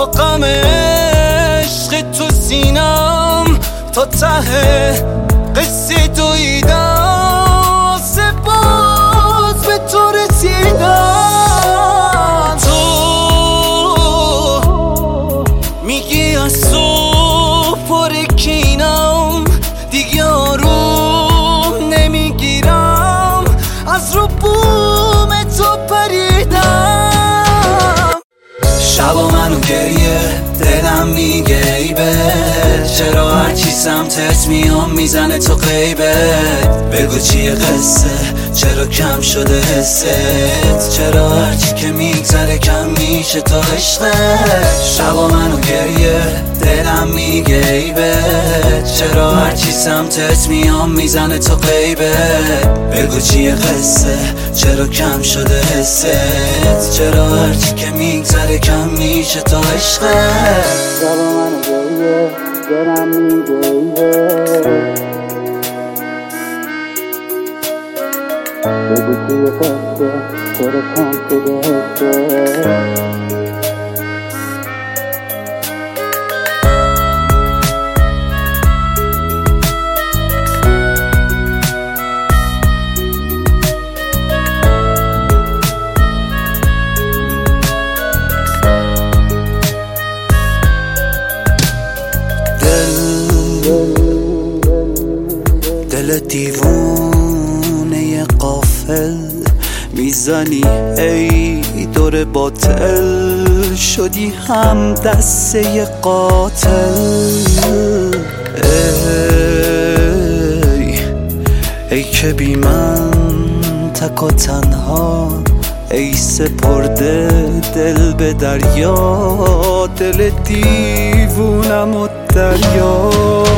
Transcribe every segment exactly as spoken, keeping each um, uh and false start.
غم عشق تو سینم تا ته قصه دویدم سپاس به تو رسیدم. تو میگی از صبح پر کینم دیگه آروم نمیگیرم از رو بوم تو پریدم. شبا منو گریه دلم میگه ای به چرا هرچی سمتت میام میزنه تو غیبت. بگو چیه قصه چرا کم شده حست چرا هرچی که میگذره کم میشه تا عشقت. شبا منو گریه دلم میگه ای به چرا هرچی سمتت میام میزنه تو غیبت. بگو چیه قصه چرا کم شده حست چرا هرچی که میگذره کم میشه تا عشقت. شبا منو گریه دلم میگه ای به بگو چیه قصه چرا کم شده حست. دل دیوونه غافل میزنی ای دور باطل شدی هم دسته قاتل. ای ای که بی من تک و تنها ای سپرده دل به دریا دل دیوونم و دریا.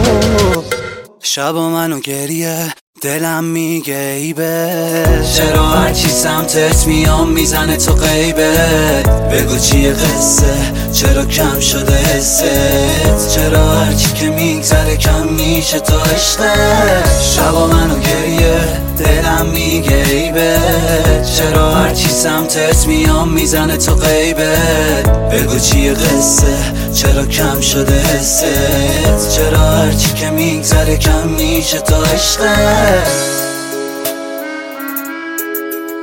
شبا منو گریه دلم میگه ای به چرا هرچی سمتت میام میزنه تو غیبت. بگو چیه قصه چرا کم شده حست چرا هرچی که میگذره کم میشه تا عشقت. شبا منو گریه دلم میگه ای به چرا هرچی سمتت میام میزنه تو غیبت. بگو چیه قصه چرا کم شده حست چرا هرچی که میگذره کم میشه تا عشقت.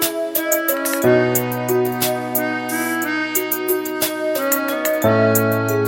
Thank you.